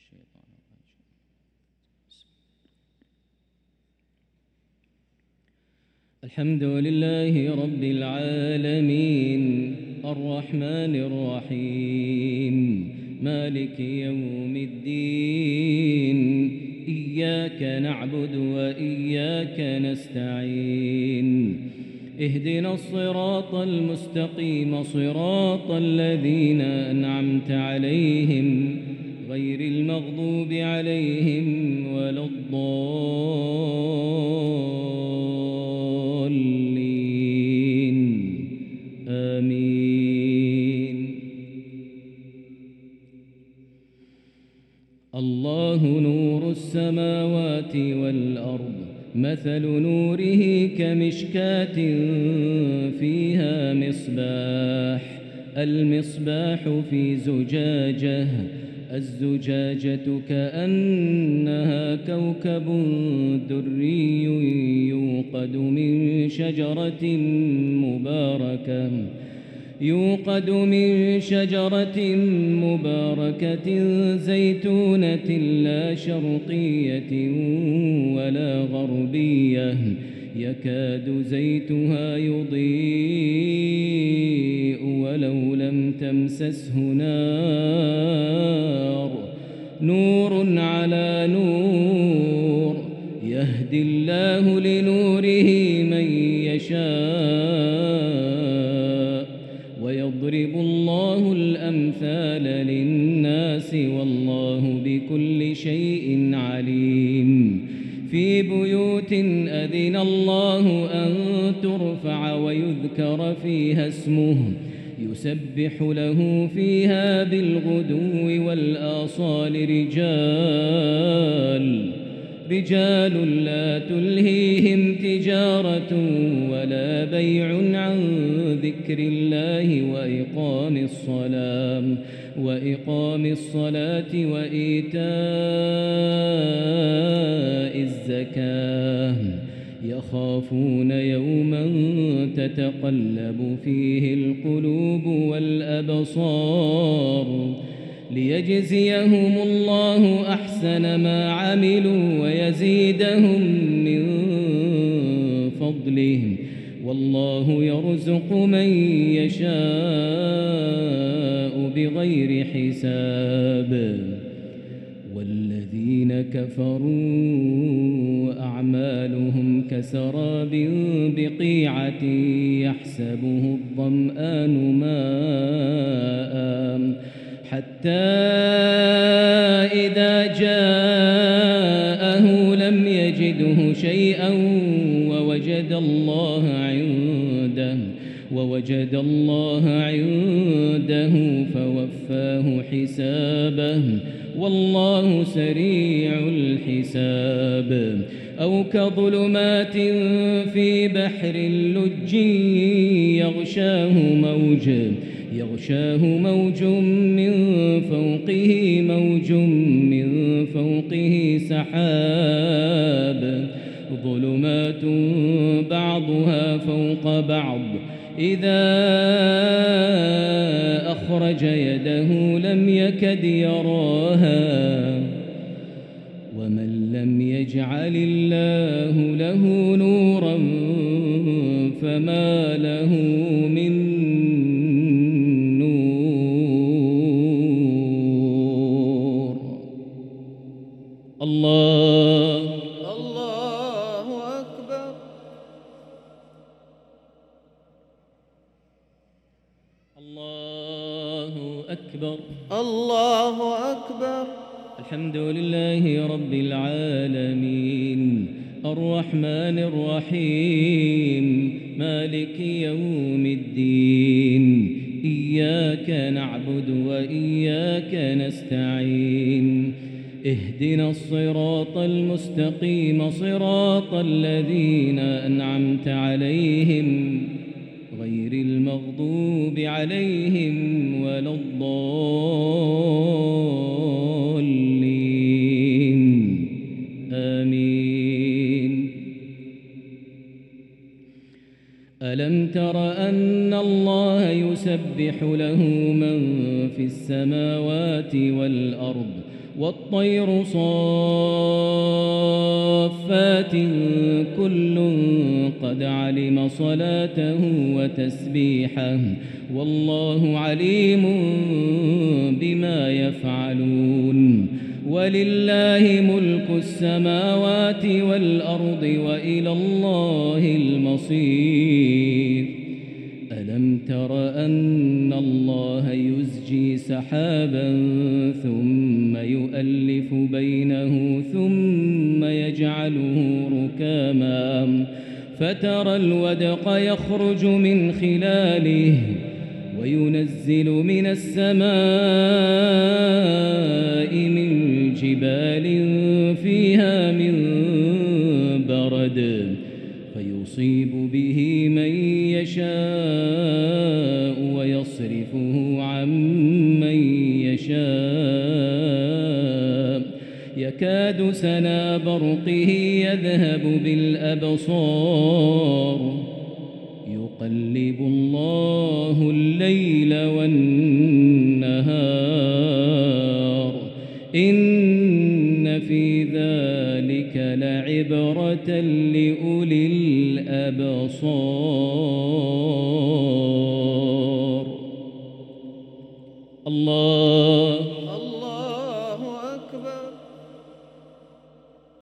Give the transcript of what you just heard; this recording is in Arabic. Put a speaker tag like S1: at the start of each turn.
S1: الشيطان الرجيم. الحمد لله رب العالمين الرحمن الرحيم مالك يوم الدين إياك نعبد وإياك نستعين اهدنا الصراط المستقيم صراط الذين أنعمت عليهم غير المغضوب عليهم ولا الضالين آمين. الله نور السماوات والأرض مثل نوره كمشكاة فيها مصباح المصباح في زجاجة الزجاجة كأنها كوكب دري يوقد من شجرة مباركة زيتونة لا شرقية ولا غربية يكاد زيتها يضيء ولو لم تمسسه نور على نور يهدي الله لنوره من يشاء ويضرب الله الأمثال للناس والله بكل شيء عليم. في بيوت أذن الله أن ترفع ويذكر فيها اسمه يسبح له فيها بالغدو والآصال رجال لا تلهيهم تجارة ولا بيع عن ذكر الله وإقام الصلاة وإيتاء الزكاة يخافون يوما تتقلب فيه القلوب والأبصار ليجزيهم الله أحسن ما عملوا ويزيدهم من فضله والله يرزق من يشاء بغير حساب. والذين كفروا أعمالهم كسراب بقيعة يحسبه الظمآن ماء حتى إذا جاءه لم يجده شيئا ووجد الله عنده فوفاه حسابه والله سريع الحساب. أو كظلمات في بحر اللج يغشاه موج من فوقه سحاب ظلمات بعضها فوق بعض إذا أخرج يده لم يكد يراها ومن لم يجعل الله له نورا فما له من نور. الله أكبر. الله أكبر. الله أكبر. الحمد لله رب العالمين الرحمن الرحيم مالك يوم الدين إياك نعبد وإياك نستعين اهدنا الصراط المستقيم صراط الذين أنعمت عليهم غير المغضوب عليهم ولا الضالين آمين. ألم تر أن الله يسبح يسبح له من في السماوات والأرض والطير صافات كل قد علم صلاته وتسبيحه والله عليم بما يفعلون ولله ملك السماوات والأرض وإلى الله المصير ألم تر أن الله يزجي سحابا ثم يؤلف بينه ثم يجعله ركاما فترى الودق يخرج من خلاله وينزل من السماء من جبال فيها من برد فيصيب به من يشاء ويصرفه عن من يشاء يكاد سنا برقه يذهب بالأبصار يقلب الله الليل والنهار إن في ذلك لعبرة لأولي الأبصار